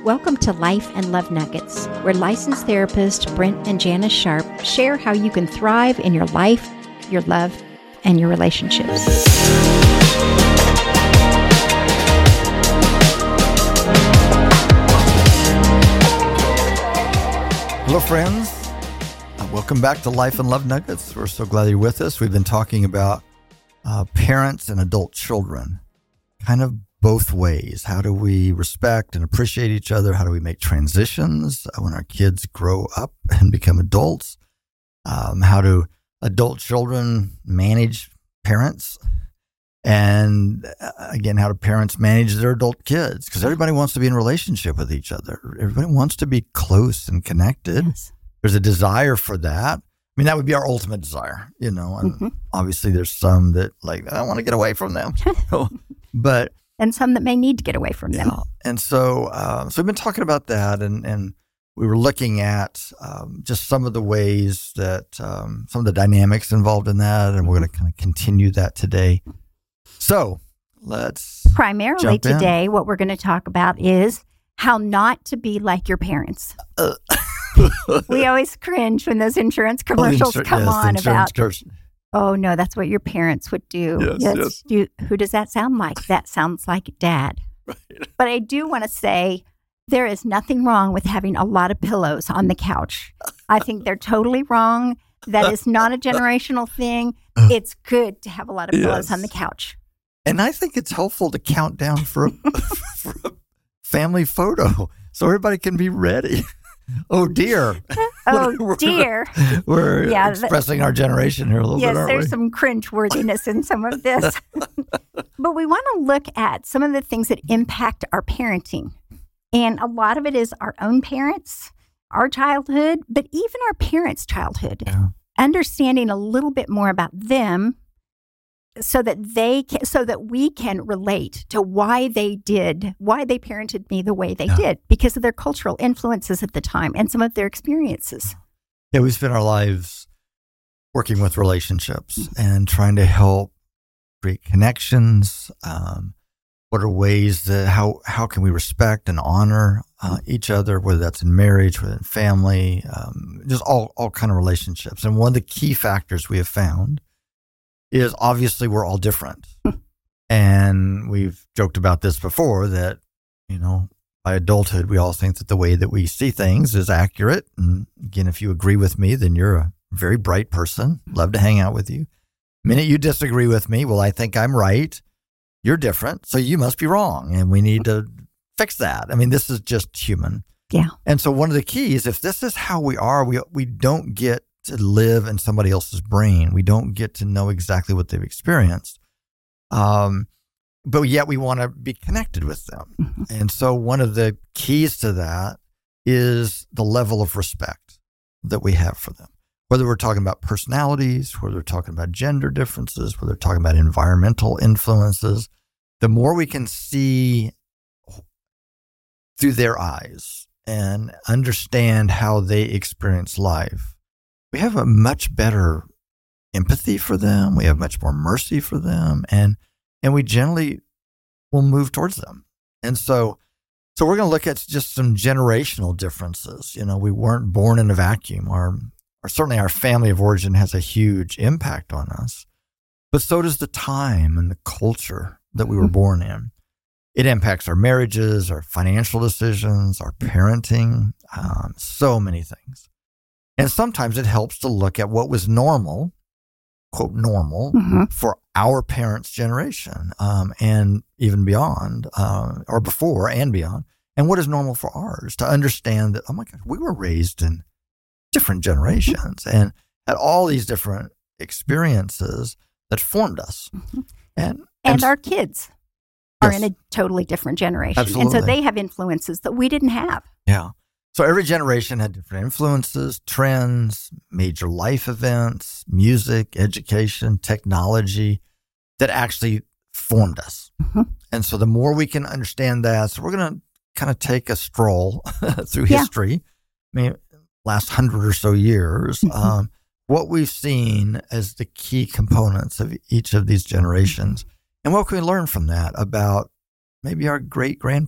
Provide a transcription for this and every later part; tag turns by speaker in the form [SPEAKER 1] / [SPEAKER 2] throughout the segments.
[SPEAKER 1] Welcome to Life and Love Nuggets, where licensed therapists Brent and Janice Sharp share how you can thrive in your life, your love, and your relationships.
[SPEAKER 2] Hello, friends. Welcome back to Life and Love Nuggets. We're so glad you're with us. We've been talking about parents and adult children, kind of both ways. How do we respect and appreciate each other? How do we make transitions when our kids grow up and become adults? How do adult children manage parents? And again, how do parents manage their adult kids? Because everybody wants to be in relationship with each other. Everybody wants to be close and connected.
[SPEAKER 1] Yes.
[SPEAKER 2] There's a desire for that. I mean, that would be our ultimate desire, you know, and obviously there's some that like, I want to get away from them, but
[SPEAKER 1] And some that may need to get away from them.
[SPEAKER 2] yeah. And so we've been talking about that, and we were looking at just some of the ways that some of the dynamics involved in that, and we're going to kind of continue that today. So let's
[SPEAKER 1] Primarily
[SPEAKER 2] jump in.
[SPEAKER 1] today, what we're going to talk about is how not to be like your parents. We always cringe when those insurance commercials come on about, oh, no, that's what your parents would do.
[SPEAKER 2] Yes.
[SPEAKER 1] Who does that sound like? That sounds like Dad.
[SPEAKER 2] Right.
[SPEAKER 1] But I do want to say there is nothing wrong with having a lot of pillows on the couch. I think they're totally wrong. That is not a generational thing. It's good to have a lot of pillows on the couch.
[SPEAKER 2] And I think it's helpful to count down for for a family photo so everybody can be ready. Oh, dear.
[SPEAKER 1] Oh, dear.
[SPEAKER 2] We're expressing our generation here a little bit, aren't we?
[SPEAKER 1] Yes, there's some cringe-worthiness in some of this. But we want to look at some of the things that impact our parenting. And a lot of it is our own parents, our childhood, but even our parents' childhood.
[SPEAKER 2] Yeah.
[SPEAKER 1] Understanding a little bit more about them so that we can relate to why they parented me the way they did because of their cultural influences at the time and some of their experiences.
[SPEAKER 2] Yeah, we spend our lives working with relationships and trying to help create connections. What are ways that how can we respect and honor each other, whether that's in marriage, whether in family, just all kind of relationships. And one of the key factors we have found is obviously we're all different. And we've joked about this before that, you know, by adulthood, we all think that the way that we see things is accurate. And again, if you agree with me, then you're a very bright person. Love to hang out with you. The minute you disagree with me, well, I think I'm right. You're different, so you must be wrong. And we need to fix that. I mean, this is just human.
[SPEAKER 1] Yeah.
[SPEAKER 2] And so one of the keys, if this is how we are, we don't get to live in somebody else's brain. We don't get to know exactly what they've experienced. But yet we want to be connected with them. Mm-hmm. And so one of the keys to that is the level of respect that we have for them. Whether we're talking about personalities, whether we're talking about gender differences, whether we're talking about environmental influences, the more we can see through their eyes and understand how they experience life, we have a much better empathy for them. We have much more mercy for them. And we generally will move towards them. And so we're going to look at just some generational differences. You know, we weren't born in a vacuum. Certainly our family of origin has a huge impact on us. But so does the time and the culture that we were born in. It impacts our marriages, our financial decisions, our parenting, so many things. And sometimes it helps to look at what was normal, quote, normal, for our parents' generation, and even beyond, or before and beyond, and what is normal for ours, to understand that, oh my gosh, we were raised in different generations and had all these different experiences that formed us. And
[SPEAKER 1] our kids are in a totally different generation.
[SPEAKER 2] Absolutely.
[SPEAKER 1] And so they have influences that we didn't have.
[SPEAKER 2] Yeah. So every generation had different influences, trends, major life events, music, education, technology that actually formed us. And so the more we can understand that, so we're going to kind of take a stroll through history. I mean, last 100 or so years, what we've seen as the key components of each of these generations, and what can we learn from that about maybe our great-grandparent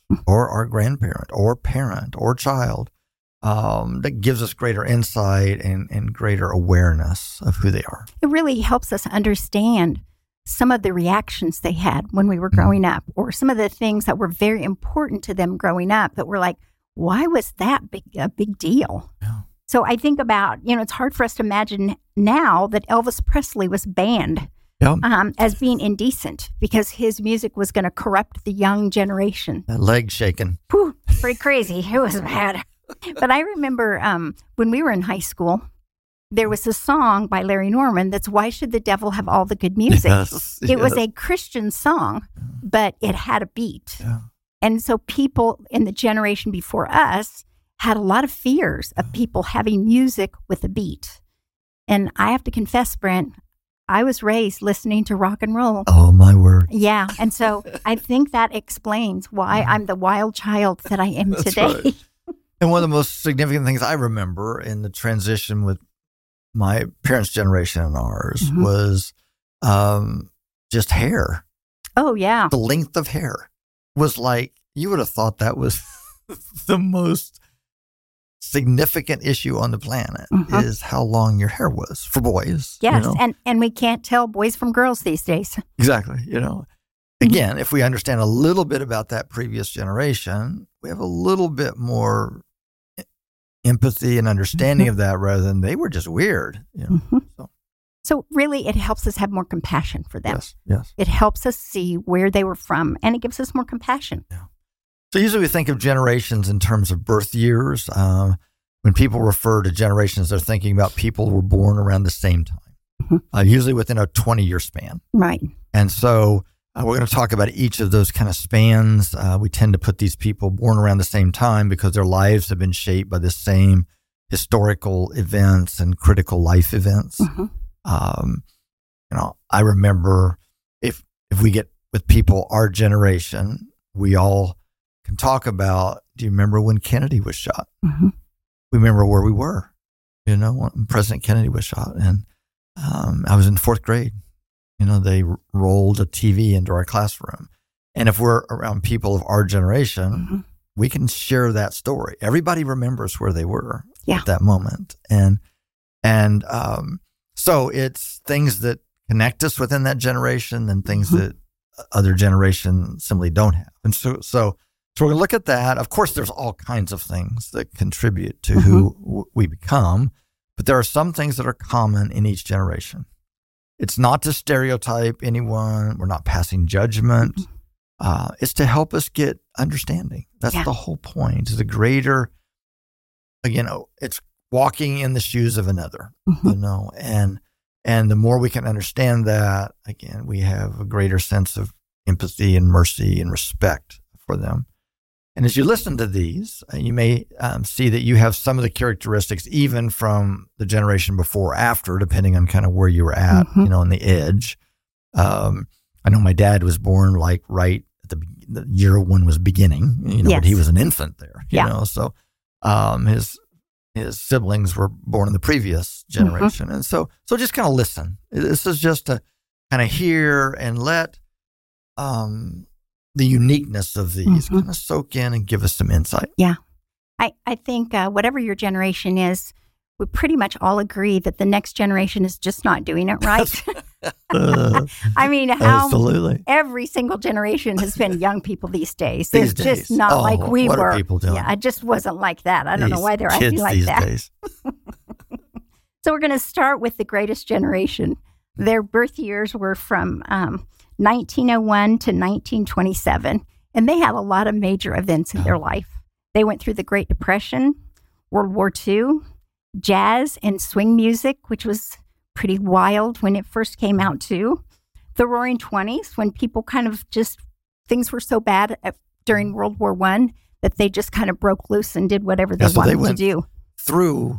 [SPEAKER 2] or our grandparent or parent or child, that gives us greater insight and greater awareness of who they are.
[SPEAKER 1] It really helps us understand some of the reactions they had when we were growing up, or some of the things that were very important to them growing up that were like, why was that a big deal?
[SPEAKER 2] Yeah.
[SPEAKER 1] So I think about, it's hard for us to imagine now that Elvis Presley was banned as being indecent because his music was going to corrupt the young generation.
[SPEAKER 2] That leg shaking.
[SPEAKER 1] Whew, pretty crazy. It was bad. But I remember when we were in high school, there was a song by Larry Norman that's Why Should the Devil Have All the Good Music? It was a Christian song, but it had a beat.
[SPEAKER 2] Yeah.
[SPEAKER 1] And so people in the generation before us had a lot of fears of people having music with a beat. And I have to confess, Brent, I was raised listening to rock and roll.
[SPEAKER 2] Oh, my word.
[SPEAKER 1] Yeah. And so I think that explains why I'm the wild child that I am today.
[SPEAKER 2] Right. And one of the most significant things I remember in the transition with my parents' generation and ours was just hair.
[SPEAKER 1] Oh, yeah.
[SPEAKER 2] The length of hair was like, you would have thought that was the most significant issue on the planet is how long your hair was for boys.
[SPEAKER 1] Yes, and we can't tell boys from girls these days.
[SPEAKER 2] Exactly. Again, if we understand a little bit about that previous generation, we have a little bit more empathy and understanding of that rather than they were just weird.
[SPEAKER 1] So really, it helps us have more compassion for them.
[SPEAKER 2] Yes.
[SPEAKER 1] It helps us see where they were from, and it gives us more compassion.
[SPEAKER 2] Yeah. So usually we think of generations in terms of birth years. When people refer to generations, they're thinking about people who were born around the same time, usually within a 20-year span.
[SPEAKER 1] Right.
[SPEAKER 2] And so we're going to talk about each of those kind of spans. We tend to put these people born around the same time because their lives have been shaped by the same historical events and critical life events. I remember if we get with people our generation, we all can talk about, do you remember when Kennedy was shot? We remember where we were, when President Kennedy was shot. And I was in fourth grade. They rolled a TV into our classroom. And if we're around people of our generation, we can share that story. Everybody remembers where they were at that moment. And so it's things that connect us within that generation and things that other generations simply don't have. And so we're going to look at that. Of course, there's all kinds of things that contribute to who we become, but there are some things that are common in each generation. It's not to stereotype anyone. We're not passing judgment. It's to help us get understanding. That's the whole point. It's a greater, it's walking in the shoes of another, and the more we can understand that, again, we have a greater sense of empathy and mercy and respect for them. And as you listen to these, you may see that you have some of the characteristics even from the generation before or after, depending on kind of where you were at, on the edge. I know my dad was born like right at the year one was beginning, but he was an infant there, you know. So his siblings were born in the previous generation. And so just kind of listen. This is just to kind of hear and let the uniqueness of these kind of soak in and give us some insight.
[SPEAKER 1] Yeah. I think whatever your generation is, we pretty much all agree that the next generation is just not doing it right. I mean,
[SPEAKER 2] absolutely.
[SPEAKER 1] Every single generation has been young people these days. It's just not like we
[SPEAKER 2] what
[SPEAKER 1] were.
[SPEAKER 2] Are people doing?
[SPEAKER 1] Yeah, I just wasn't like that. I don't know why they're acting like
[SPEAKER 2] these
[SPEAKER 1] that.
[SPEAKER 2] Days.
[SPEAKER 1] So we're going to start with the greatest generation. Their birth years were from 1901 to 1927, and they had a lot of major events in their life. They went through the Great Depression, World War II, jazz and swing music, which was pretty wild when it first came out too. The Roaring 20s, when people kind of just, things were so bad during World War I that they just kind of broke loose and did whatever they wanted to do.
[SPEAKER 2] Through,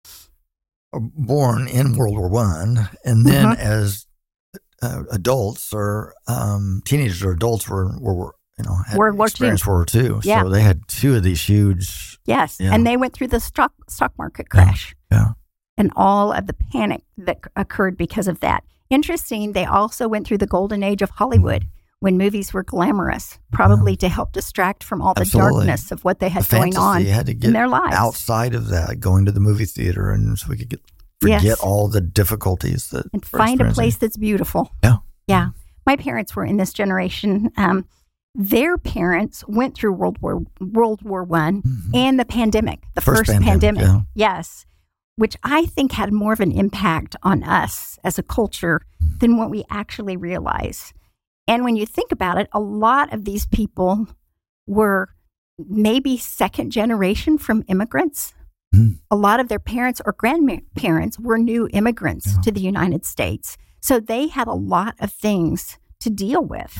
[SPEAKER 2] born in World War I, and then as adults or teenagers or adults had
[SPEAKER 1] World War
[SPEAKER 2] experienced World War II.
[SPEAKER 1] Yeah.
[SPEAKER 2] So they had two of these huge.
[SPEAKER 1] Yes. Yeah. And they went through the stock market crash.
[SPEAKER 2] Yeah.
[SPEAKER 1] And all of the panic that occurred because of that. Interesting, they also went through the golden age of Hollywood, when movies were glamorous, probably to help distract from all the darkness of what they had going on in their lives.
[SPEAKER 2] Outside of that, going to the movie theater, and so we could forget all the difficulties that
[SPEAKER 1] and find a place that's beautiful. Yeah. My parents were in this generation. Their parents went through World War I and the pandemic, the first pandemic. Yeah. Yes. Which I think had more of an impact on us as a culture than what we actually realize. And when you think about it, a lot of these people were maybe second generation from immigrants. A lot of their parents or grandparents were new immigrants to the United States. So they had a lot of things to deal with.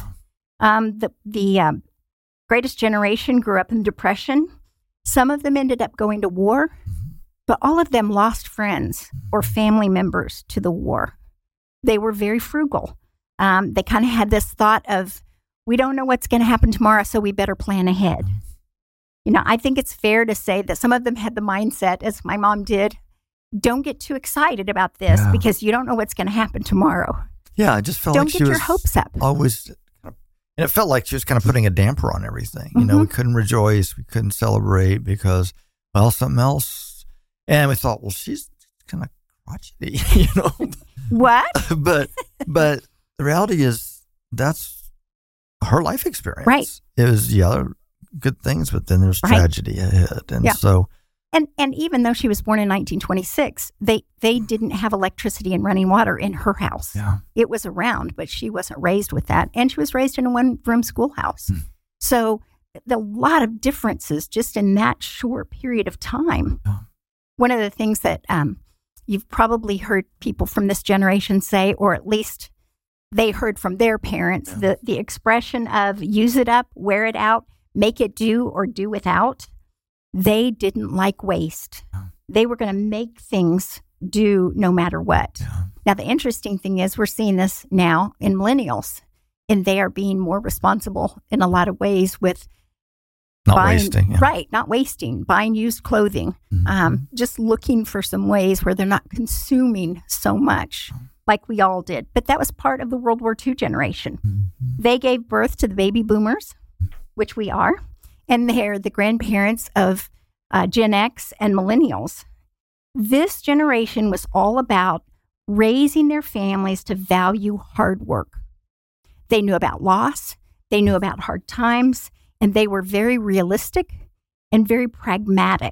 [SPEAKER 1] The greatest generation grew up in the Depression. Some of them ended up going to war, but all of them lost friends or family members to the war. They were very frugal. They kind of had this thought of, we don't know what's going to happen tomorrow, so we better plan ahead. You know, I think it's fair to say that some of them had the mindset, as my mom did, don't get too excited about this because you don't know what's going to happen tomorrow.
[SPEAKER 2] Yeah, I just felt
[SPEAKER 1] don't
[SPEAKER 2] like she
[SPEAKER 1] get your
[SPEAKER 2] was
[SPEAKER 1] hopes up.
[SPEAKER 2] Always, and it felt like she was kind of putting a damper on everything. You know, we couldn't rejoice, we couldn't celebrate because, well, something else. And we thought, well, she's kind of crotchety, you know.
[SPEAKER 1] What?
[SPEAKER 2] but the reality is that's her life experience.
[SPEAKER 1] Right.
[SPEAKER 2] It was good things, but then there's tragedy ahead, and so.
[SPEAKER 1] And even though she was born in 1926, they didn't have electricity and running water in her house.
[SPEAKER 2] Yeah.
[SPEAKER 1] It was around, but she wasn't raised with that, and she was raised in a one-room schoolhouse. So a lot of differences just in that short period of time. Yeah. One of the things that you've probably heard people from this generation say, or at least they heard from their parents, the expression of use it up, wear it out, make it do or do without. They didn't like waste. They were going to make things do no matter what. Now, the interesting thing is we're seeing this now in millennials, and they are being more responsible in a lot of ways with
[SPEAKER 2] wasting.
[SPEAKER 1] Right, not wasting, buying used clothing, just looking for some ways where they're not consuming so much like we all did. But that was part of the World War II generation. They gave birth to the baby boomers, which we are, and they're the grandparents of Gen X and millennials. This generation was all about raising their families to value hard work. They knew about loss, they knew about hard times, and they were very realistic and very pragmatic.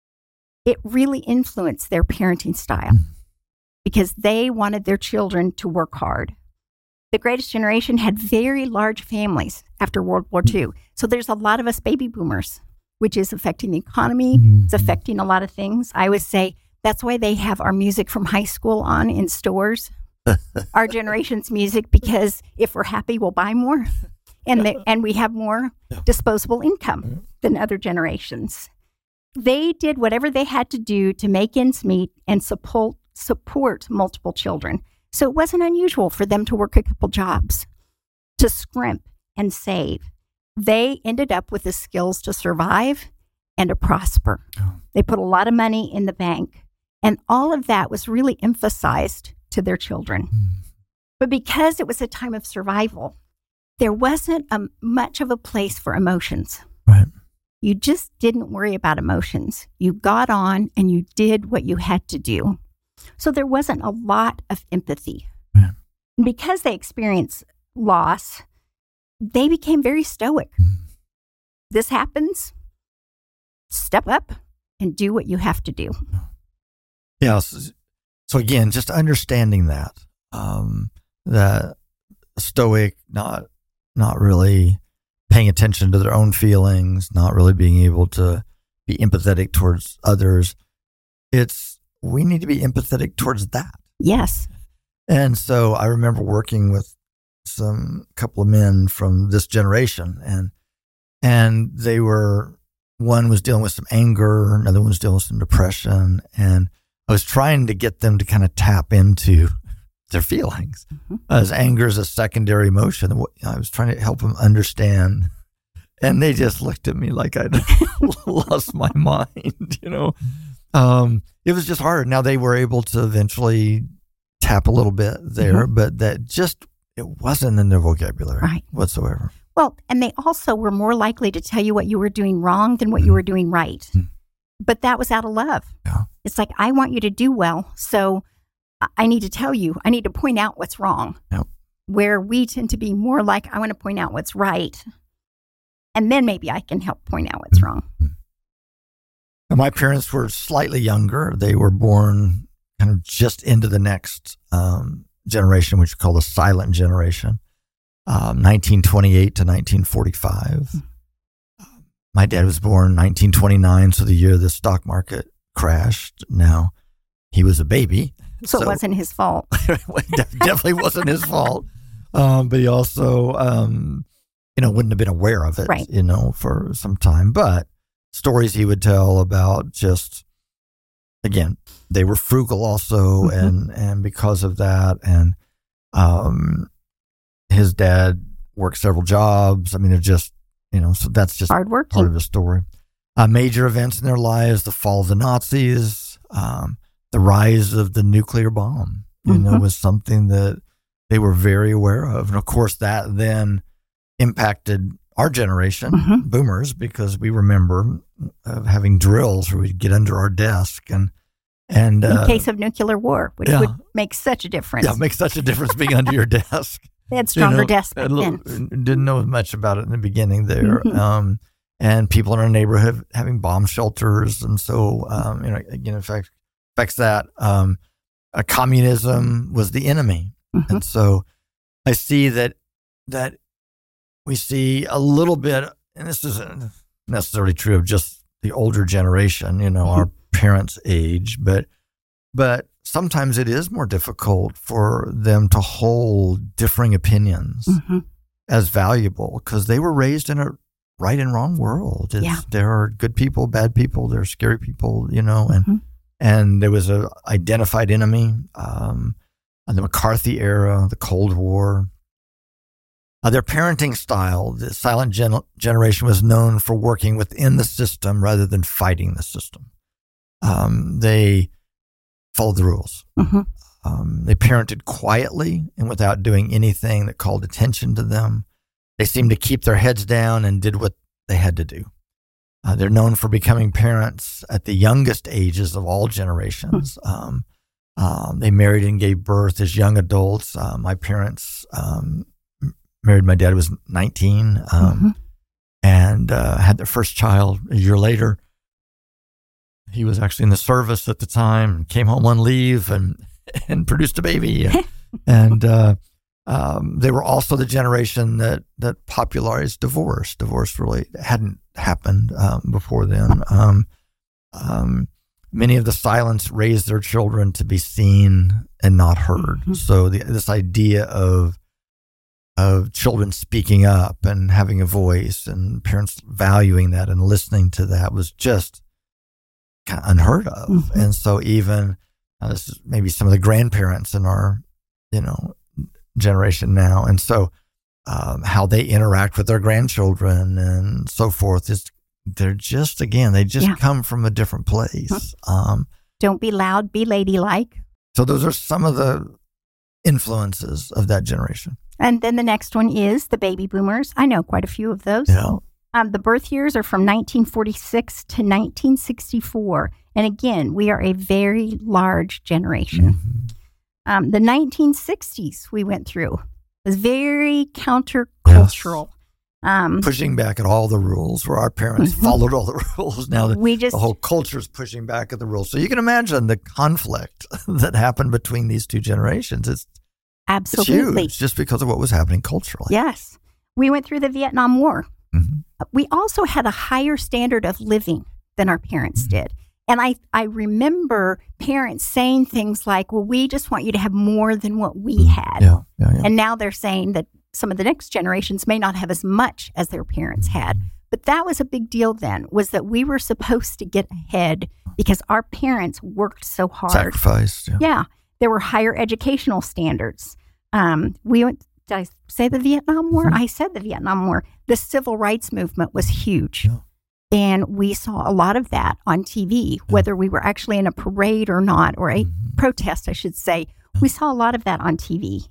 [SPEAKER 1] It really influenced their parenting style because they wanted their children to work hard. The greatest generation had very large families after World War II. So there's a lot of us baby boomers, which is affecting the economy. It's affecting a lot of things. I always say that's why they have our music from high school on in stores, our generation's music, because if we're happy, we'll buy more. And we have more disposable income than other generations. They did whatever they had to do to make ends meet and support multiple children. So it wasn't unusual for them to work a couple jobs, to scrimp and save. They ended up with the skills to survive and to prosper. They put a lot of money in the bank, and all of that was really emphasized to their children. But because it was a time of survival, there wasn't much of a place for emotions.
[SPEAKER 2] Right.
[SPEAKER 1] You just didn't worry about emotions. You got on and you did what you had to do. So there wasn't a lot of empathy.
[SPEAKER 2] Yeah.
[SPEAKER 1] Because they experienced loss, they became very stoic. This happens, step up and do what you have to do.
[SPEAKER 2] Yeah. So again, just understanding that, that stoic, not really paying attention to their own feelings, not really being able to be empathetic towards others. We need to be empathetic towards that.
[SPEAKER 1] Yes.
[SPEAKER 2] And so I remember working with couple of men from this generation, and they were, one was dealing with some anger, another one was dealing with some depression, and I was trying to get them to kind of tap into their feelings, as anger is a secondary emotion. I was trying to help them understand, and they just looked at me like I'd lost my mind, you know. It was just hard. Now they were able to eventually tap a little bit there, but that just it wasn't in their vocabulary
[SPEAKER 1] Right.
[SPEAKER 2] whatsoever.
[SPEAKER 1] Well, and they also were more likely to tell you what you were doing wrong than what you were doing right. But that was out of love.
[SPEAKER 2] Yeah.
[SPEAKER 1] It's like, I want you to do well, so I need to tell you, I need to point out what's wrong.
[SPEAKER 2] Yep.
[SPEAKER 1] Where we tend to be more like, I want to point out what's right. And then maybe I can help point out what's wrong.
[SPEAKER 2] And my parents were slightly younger. They were born kind of just into the next generation, which we call the silent generation, 1928 to 1945. My dad was born 1929, so the year the stock market crashed. Now, he was a baby.
[SPEAKER 1] So it wasn't his fault.
[SPEAKER 2] Definitely wasn't his fault. But he also, wouldn't have been aware of it,
[SPEAKER 1] Right.
[SPEAKER 2] For some time. But stories he would tell about just, again, they were frugal also, and because of that, and his dad worked several jobs. I mean, they're just, so that's just
[SPEAKER 1] Hardworking.
[SPEAKER 2] part of the story. Major events in their lives: the fall of the Nazis, the rise of the nuclear bomb, was something that they were very aware of. And of course, that then impacted our generation, boomers, because we remember having drills where we'd get under our desk and in
[SPEAKER 1] case of nuclear war, which would make such a difference.
[SPEAKER 2] Yeah, it makes such a difference being under your desk.
[SPEAKER 1] They had stronger desks back then.
[SPEAKER 2] Didn't know much about it in the beginning there. And people in our neighborhood having bomb shelters. And so, again, in fact, affects that. Communism was the enemy. And so I see that we see a little bit, and this isn't necessarily true of just the older generation, our parents' age, but sometimes it is more difficult for them to hold differing opinions as valuable because they were raised in a right and wrong world. There are good people, bad people, there are scary people, and there was a identified enemy, the McCarthy era, the Cold War. Their parenting style, the silent generation, was known for working within the system rather than fighting the system. They followed the rules. They parented quietly and without doing anything that called attention to them. They seemed to keep their heads down and did what they had to do. They're known for becoming parents at the youngest ages of all generations. They married and gave birth as young adults. My parents married my dad was 19 and had their first child a year later. He was actually in the service at the time, came home on leave and produced a baby. And they were also the generation that popularized divorce. Divorce really hadn't happened before then. Many of the silents raised their children to be seen and not heard. So this idea of children speaking up and having a voice and parents valuing that and listening to that was just kind of unheard of. And so even this is maybe some of the grandparents in our, generation now. And so how they interact with their grandchildren and so forth is they're just, again, they just come from a different place.
[SPEAKER 1] Don't be loud, be ladylike.
[SPEAKER 2] So those are some of the influences of that generation.
[SPEAKER 1] And then the next one is the baby boomers. I know quite a few of those.
[SPEAKER 2] Yeah.
[SPEAKER 1] The birth years are from 1946 to 1964. And again, we are a very large generation. The 1960s we went through was very countercultural.
[SPEAKER 2] Pushing back at all the rules where our parents followed all the rules. Now the whole culture is pushing back at the rules. So you can imagine the conflict that happened between these two generations. It's
[SPEAKER 1] absolutely
[SPEAKER 2] huge just because of what was happening culturally.
[SPEAKER 1] Yes. We went through the Vietnam War. We also had a higher standard of living than our parents did. And I remember parents saying things like, well, we just want you to have more than what we had.
[SPEAKER 2] Yeah.
[SPEAKER 1] And now they're saying that some of the next generations may not have as much as their parents had. But that was a big deal then, was that we were supposed to get ahead because our parents worked so hard.
[SPEAKER 2] Sacrificed.
[SPEAKER 1] Yeah. There were higher educational standards. We went, did I say the Vietnam War? I said the Vietnam War. The civil rights movement was huge.
[SPEAKER 2] Yeah.
[SPEAKER 1] And we saw a lot of that on TV, whether we were actually in a parade or not, or a protest, I should say. We saw a lot of that on TV.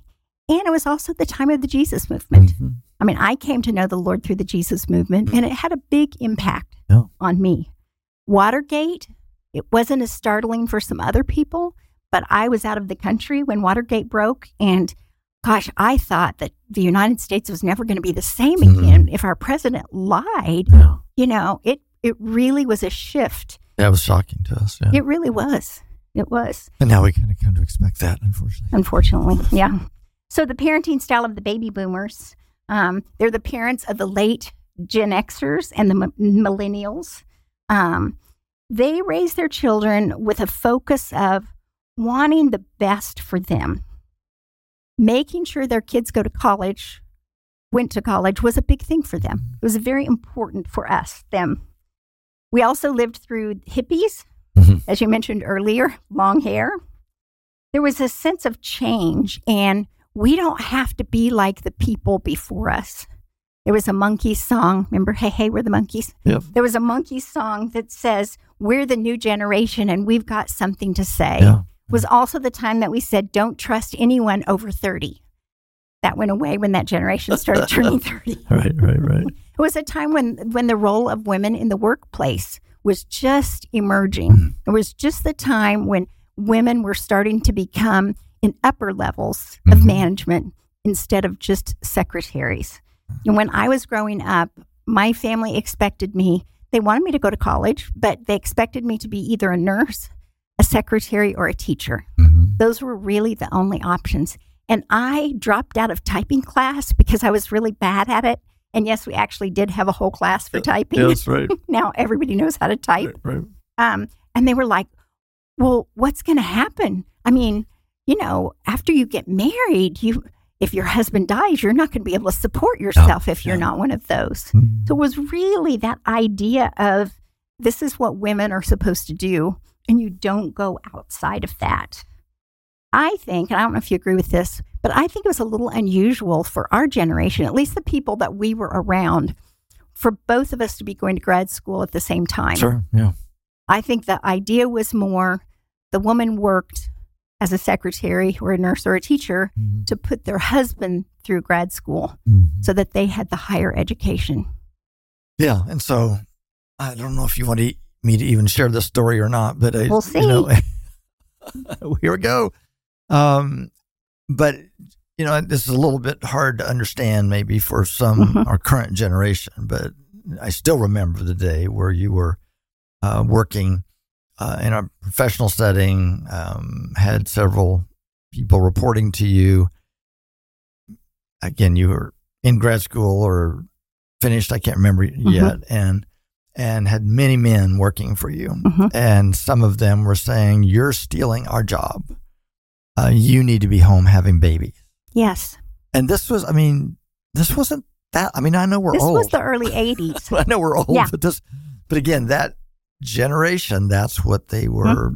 [SPEAKER 1] And it was also the time of the Jesus movement.
[SPEAKER 2] Mm-hmm.
[SPEAKER 1] I mean, I came to know the Lord through the Jesus movement, and it had a big impact on me. Watergate, it wasn't as startling for some other people, but I was out of the country when Watergate broke, and gosh, I thought that the United States was never going to be the same again if our president lied.
[SPEAKER 2] Yeah.
[SPEAKER 1] You know, it really was a shift.
[SPEAKER 2] That was shocking to us. Yeah.
[SPEAKER 1] It really was. It was.
[SPEAKER 2] And now we kind of come to expect that, unfortunately.
[SPEAKER 1] Unfortunately, yeah. So the parenting style of the baby boomers, they're the parents of the late Gen Xers and the millennials. They raise their children with a focus of wanting the best for them. Making sure their kids went to college was a big thing for them. It was very important for them. We also lived through hippies, as you mentioned earlier, long hair. There was a sense of change, and we don't have to be like the people before us. There was a Monkees song. Remember, Hey, Hey, we're the Monkees?
[SPEAKER 2] Yep.
[SPEAKER 1] There was a Monkees song that says, we're the new generation and we've got something to say.
[SPEAKER 2] Yeah.
[SPEAKER 1] It was also the time that we said, don't trust anyone over 30. That went away when that generation started turning 30.
[SPEAKER 2] Right.
[SPEAKER 1] It was a time when the role of women in the workplace was just emerging. It was just the time when women were starting to become in upper levels of management instead of just secretaries. And when I was growing up, my family expected me, they wanted me to go to college, but they expected me to be either a nurse, a secretary, or a teacher. Those were really the only options. And I dropped out of typing class because I was really bad at it. And yes, we actually did have a whole class for typing.
[SPEAKER 2] Yeah, that's right.
[SPEAKER 1] Now everybody knows how to type.
[SPEAKER 2] Right.
[SPEAKER 1] And they were like, well, what's going to happen? I mean, you know, after you get married, if your husband dies, you're not going to be able to support yourself if you're not one of those. So it was really that idea of this is what women are supposed to do, and you don't go outside of that. I think, and I don't know if you agree with this, but I think it was a little unusual for our generation, at least the people that we were around, for both of us to be going to grad school at the same time.
[SPEAKER 2] Sure, yeah.
[SPEAKER 1] I think the idea was more the woman worked as a secretary or a nurse or a teacher to put their husband through grad school so that they had the higher education.
[SPEAKER 2] Yeah, and so I don't know if you want me to even share this story or not, but
[SPEAKER 1] we'll see.
[SPEAKER 2] Here we go. But this is a little bit hard to understand maybe for some our current generation, but I still remember the day where you were working in a professional setting, had several people reporting to you. Again, you were in grad school or finished, I can't remember yet, and had many men working for you. And some of them were saying, you're stealing our job. You need to be home having babies.
[SPEAKER 1] Yes.
[SPEAKER 2] And this wasn't that. I mean, I know we're old.
[SPEAKER 1] This was the early 80s.
[SPEAKER 2] I know we're old,
[SPEAKER 1] yeah.
[SPEAKER 2] But again, that generation, that's what they were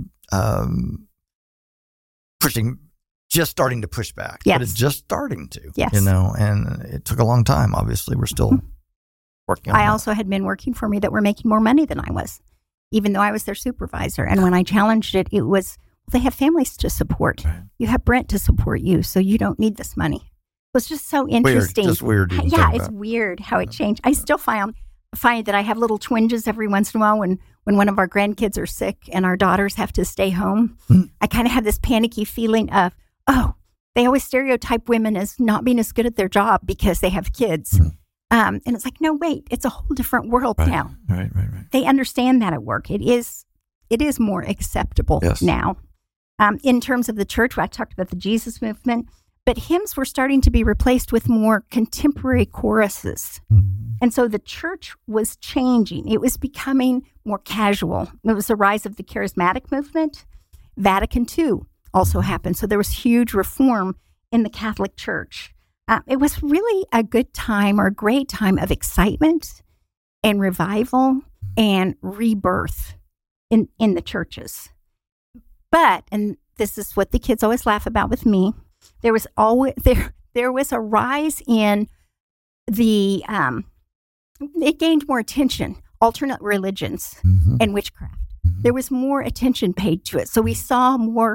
[SPEAKER 2] pushing, just starting to push back.
[SPEAKER 1] Yes.
[SPEAKER 2] But it's just starting to,
[SPEAKER 1] yes.
[SPEAKER 2] And it took a long time. Obviously, we're still working on
[SPEAKER 1] I also had men working for me that were making more money than I was, even though I was their supervisor. And when I challenged it, it was, they have families to support. Right. You have Brent to support you, so you don't need this money. It was just so interesting.
[SPEAKER 2] Just weird.
[SPEAKER 1] Yeah, it's weird how it changed. I still find that I have little twinges every once in a while when one of our grandkids are sick and our daughters have to stay home. I kind of have this panicky feeling of, they always stereotype women as not being as good at their job because they have kids. And it's like, no, wait, it's a whole different world now.
[SPEAKER 2] Right.
[SPEAKER 1] They understand that at work. It is more acceptable now. In terms of the church, I talked about the Jesus movement, but hymns were starting to be replaced with more contemporary choruses. And so the church was changing. It was becoming more casual. It was the rise of the charismatic movement. Vatican II also happened. So there was huge reform in the Catholic Church. It was really a good time or a great time of excitement and revival and rebirth in the churches. But, and this is what the kids always laugh about with me, there was a rise in the, it gained more attention, alternate religions and witchcraft. There was more attention paid to it. So we saw more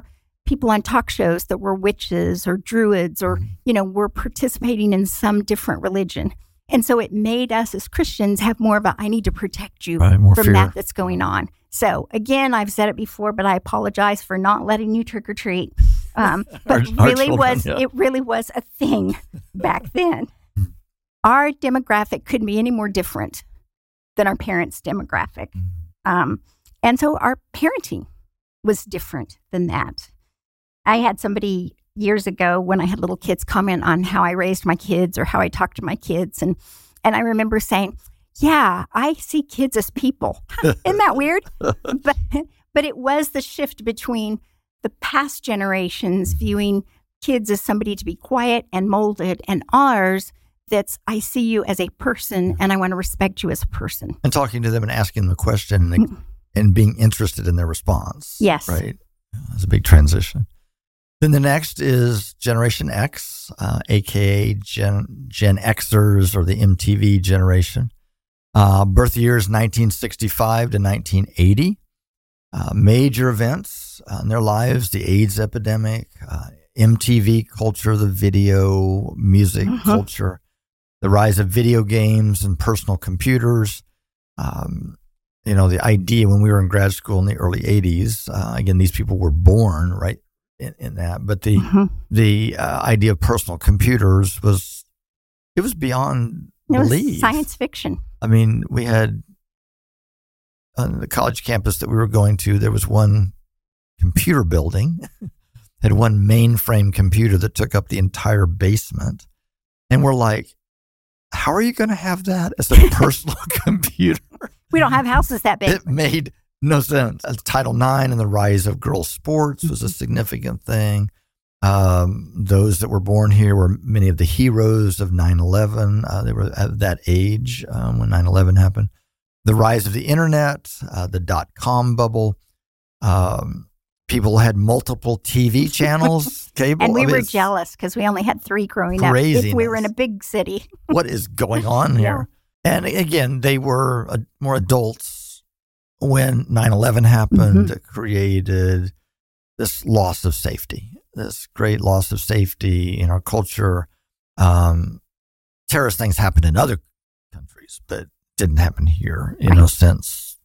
[SPEAKER 1] people on talk shows that were witches or druids or, were participating in some different religion. And so it made us as Christians have more of a, I need to protect you
[SPEAKER 2] more
[SPEAKER 1] from
[SPEAKER 2] fear.
[SPEAKER 1] that's going on. So again, I've said it before, but I apologize for not letting you trick or treat. But it really was a thing back then. Our demographic couldn't be any more different than our parents' demographic. And so our parenting was different than that. I had somebody years ago when I had little kids comment on how I raised my kids or how I talked to my kids. And I remember saying, yeah, I see kids as people. Isn't that weird? But it was the shift between the past generations viewing kids as somebody to be quiet and molded, and ours that's I see you as a person and I want to respect you as a person.
[SPEAKER 2] And talking to them and asking them a question and being interested in their response.
[SPEAKER 1] Yes.
[SPEAKER 2] Right. That's a big transition. Then the next is Generation X, aka Gen Xers or the MTV generation. Birth years 1965 to 1980. Major events in their lives: the AIDS epidemic, MTV culture, the video music culture, the rise of video games and personal computers. The idea when we were in grad school in the early 80s, again, these people were born right in that, but the idea of personal computers was beyond belief.
[SPEAKER 1] Was science fiction.
[SPEAKER 2] I mean, we had on the college campus that we were going to, there was one computer building, had one mainframe computer that took up the entire basement. And we're like, how are you going to have that as a personal computer?
[SPEAKER 1] We don't have houses that big.
[SPEAKER 2] It made no sense. Title IX and the rise of girls' sports was a significant thing. Those that were born here were many of the heroes of 9/11. They were at that age when 9/11 happened. The rise of the internet, the .com bubble. People had multiple TV channels, cable.
[SPEAKER 1] And we were jealous because we only had 3 growing up. If we were in a big city.
[SPEAKER 2] What is going on here? And again, they were more adults when 9/11 happened. It created this loss of safety, this great loss of safety in our culture. Terrorist things happened in other countries, but didn't happen here, since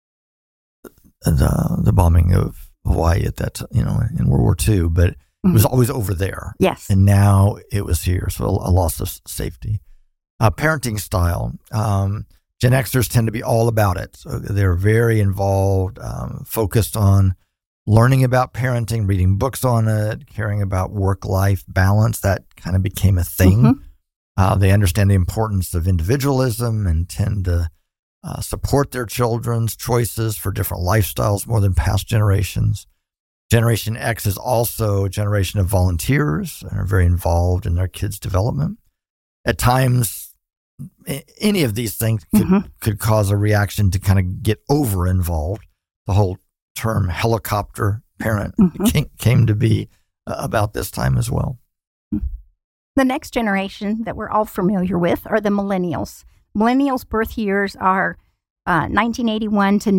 [SPEAKER 2] the bombing of Hawaii at that, in World War II, but it was always over there.
[SPEAKER 1] Yes.
[SPEAKER 2] And now it was here. So a loss of safety. Parenting style. Gen Xers tend to be all about it. So they're very involved, focused on learning about parenting, reading books on it, caring about work-life balance. That kind of became a thing. They understand the importance of individualism and tend to support their children's choices for different lifestyles more than past generations. Generation X is also a generation of volunteers and are very involved in their kids' development. At times, any of these things could cause a reaction to kind of get over-involved. The whole term helicopter parent came to be about this time as well.
[SPEAKER 1] The next generation that we're all familiar with are the millennials. Millennials' birth years are 1981 to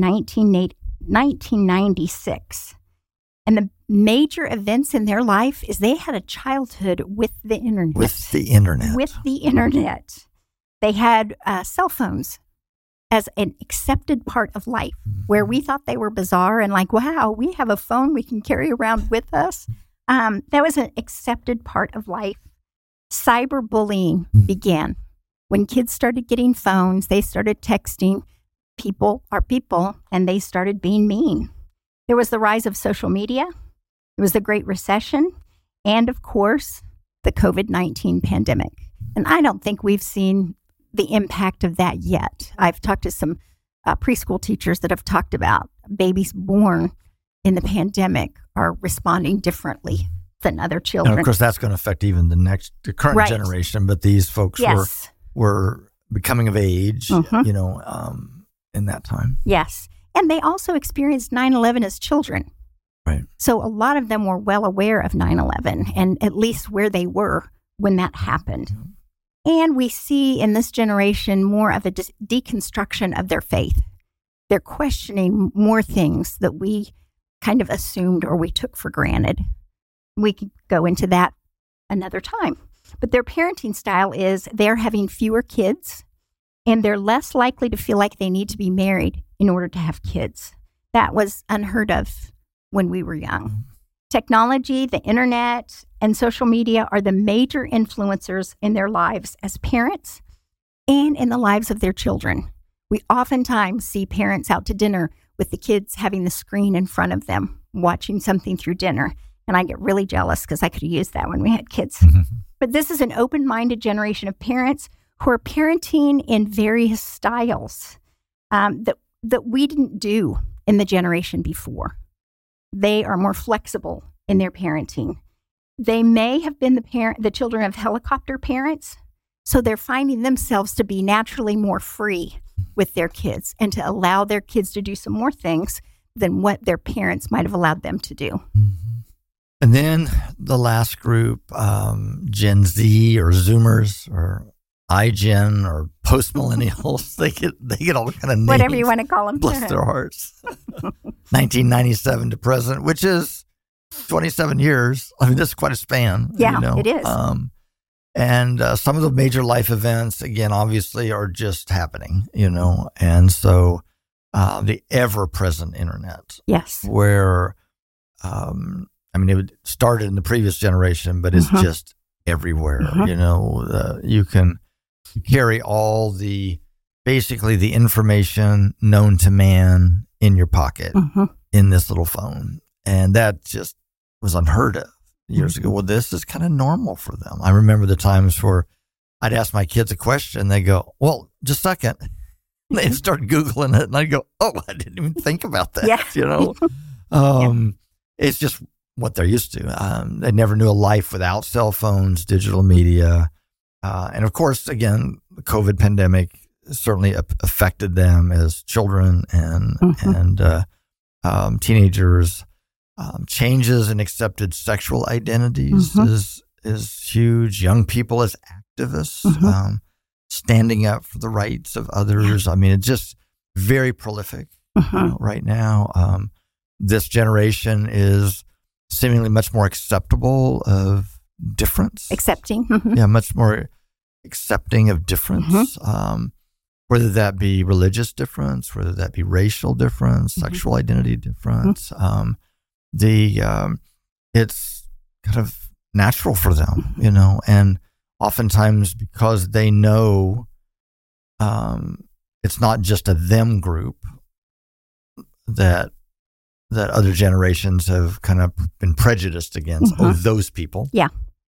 [SPEAKER 1] 1996. And the major events in their life is they had a childhood with the internet.
[SPEAKER 2] With the internet.
[SPEAKER 1] They had cell phones as an accepted part of life, where we thought they were bizarre and like, wow, we have a phone we can carry around with us. That was an accepted part of life. Cyberbullying began. When kids started getting phones, they started texting. People are people, and they started being mean. There was the rise of social media. There was the Great Recession. And, of course, the COVID-19 pandemic. And I don't think we've seen the impact of that yet. I've talked to some preschool teachers that have talked about babies born in the pandemic are responding differently than other children.
[SPEAKER 2] And of course, that's going to affect even the current generation. But these folks were becoming of age, in that time.
[SPEAKER 1] Yes. And they also experienced 9/11 as children.
[SPEAKER 2] Right.
[SPEAKER 1] So a lot of them were well aware of 9/11 and at least where they were when that happened. And we see in this generation more of a deconstruction of their faith. They're questioning more things that we kind of assumed or we took for granted. We could go into that another time. But their parenting style is they're having fewer kids and they're less likely to feel like they need to be married in order to have kids. That was unheard of when we were young. Technology, the internet, and social media are the major influencers in their lives as parents and in the lives of their children. We oftentimes see parents out to dinner with the kids having the screen in front of them, watching something through dinner. And I get really jealous because I could have used that when we had kids. But this is an open-minded generation of parents who are parenting in various styles that we didn't do in the generation before. They are more flexible in their parenting. They may have been the children of helicopter parents, so they're finding themselves to be naturally more free with their kids and to allow their kids to do some more things than what their parents might have allowed them to do.
[SPEAKER 2] Mm-hmm. And then the last group, Gen Z or Zoomers or iGen or post-millennials, they get all kind of names.
[SPEAKER 1] Whatever you want to call them.
[SPEAKER 2] Bless their hearts. 1997 to present, which is 27 years. I mean, this is quite a span.
[SPEAKER 1] Yeah, it is.
[SPEAKER 2] And some of the major life events, again, obviously are just happening, and so the ever-present internet.
[SPEAKER 1] Yes.
[SPEAKER 2] Where, it started in the previous generation, but it's just everywhere. You can carry all basically the information known to man in your pocket in this little phone. And that just was unheard of years ago. Well, this is kind of normal for them. I remember the times where I'd ask my kids a question. They go, well, just a second. They'd start Googling it. And I'd go, oh, I didn't even think about that. Yeah. It's just what they're used to. They never knew a life without cell phones, digital media. And of course, again, the COVID pandemic certainly affected them as children and teenagers. Changes in accepted sexual identities is huge. Young people as activists, standing up for the rights of others. I mean, it's just very prolific right now. This generation is seemingly much more acceptable of difference.
[SPEAKER 1] Accepting.
[SPEAKER 2] Yeah, much more accepting of difference. Whether that be religious difference, whether that be racial difference, sexual identity difference. It's kind of natural for them, and oftentimes because they know it's not just a them group that other generations have kind of been prejudiced against. Oh, those people.
[SPEAKER 1] Yeah.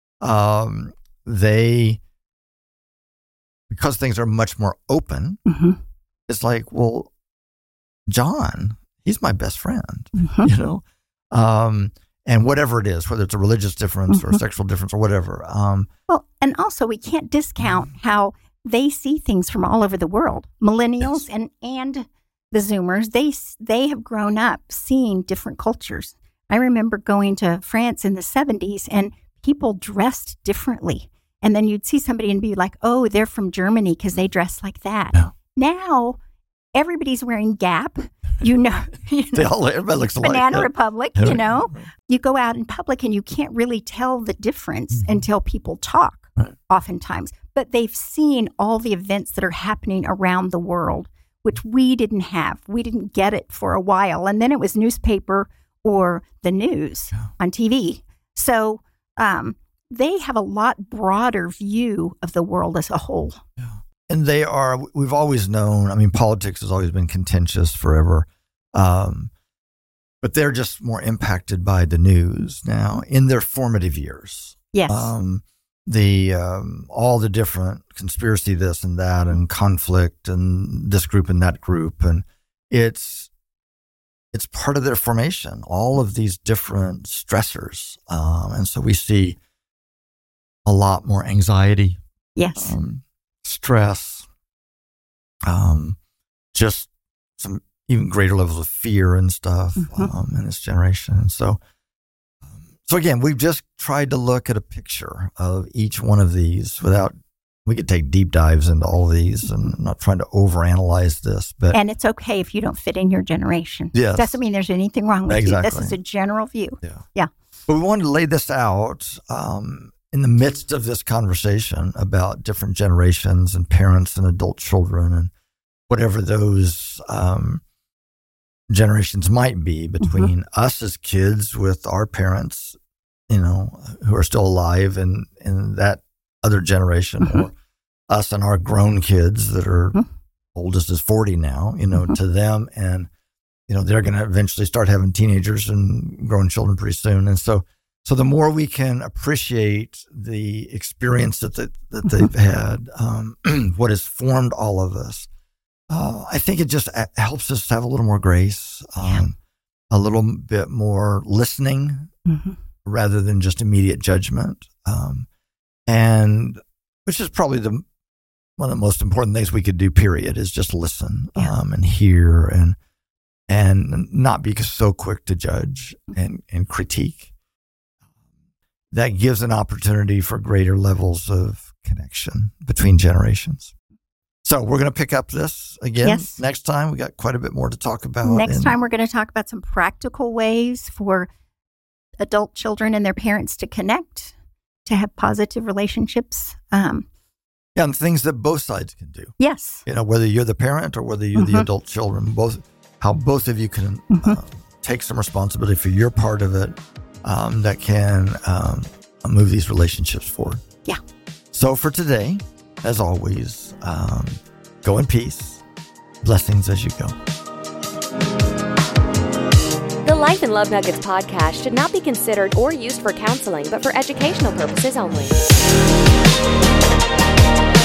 [SPEAKER 2] Because things are much more open, it's like, well, John, he's my best friend, and whatever it is, whether it's a religious difference or a sexual difference or whatever.
[SPEAKER 1] Well, and also we can't discount how they see things from all over the world. Millennials and the Zoomers, they have grown up seeing different cultures. I remember going to France in the 70s and people dressed differently. And then you'd see somebody and be like, oh, they're from Germany because they dress like that. Yeah. Now, everybody's wearing Gap.
[SPEAKER 2] Everybody looks alike.
[SPEAKER 1] Banana Republic, You go out in public and you can't really tell the difference until people talk, oftentimes. But they've seen all the events that are happening around the world, which we didn't have. We didn't get it for a while. And then it was newspaper or the news on TV. So they have a lot broader view of the world as a whole.
[SPEAKER 2] Yeah. And we've always known, politics has always been contentious forever. But they're just more impacted by the news now in their formative years.
[SPEAKER 1] Yes.
[SPEAKER 2] All the different conspiracy, this and that, and conflict, and this group and that group, and it's part of their formation. All of these different stressors, and so we see a lot more anxiety.
[SPEAKER 1] Yes.
[SPEAKER 2] Stress. Just some even greater levels of fear and stuff in this generation, and so. So again, we've just tried to look at a picture of each one of these without we could take deep dives into all these, and I'm not trying to overanalyze this, but
[SPEAKER 1] and it's okay if you don't fit in your generation.
[SPEAKER 2] Yes.
[SPEAKER 1] Doesn't mean there's anything wrong with you. This is a general view. Yeah.
[SPEAKER 2] But we wanted to lay this out in the midst of this conversation about different generations and parents and adult children and whatever those generations might be between us as kids with our parents, who are still alive, and that other generation, or us and our grown kids that are oldest is 40 now, to them. And, they're going to eventually start having teenagers and grown children pretty soon. And so the more we can appreciate the experience that they've had, what has formed all of us, I think it just helps us have a little more grace, a little bit more listening rather than just immediate judgment. And which is probably one of the most important things we could do, period, is just listen and hear and not be so quick to judge and critique. That gives an opportunity for greater levels of connection between generations. So we're going to pick up this again next time. We got quite a bit more to talk about.
[SPEAKER 1] Next time we're going to talk about some practical ways for adult children and their parents to connect, to have positive relationships.
[SPEAKER 2] And things that both sides can do.
[SPEAKER 1] Yes.
[SPEAKER 2] Whether you're the parent or whether you're the adult children, how both of you can take some responsibility for your part of it that can move these relationships forward.
[SPEAKER 1] Yeah.
[SPEAKER 2] So for today, as always, go in peace. Blessings as you go.
[SPEAKER 3] The Life and Love Nuggets podcast should not be considered or used for counseling, but for educational purposes only.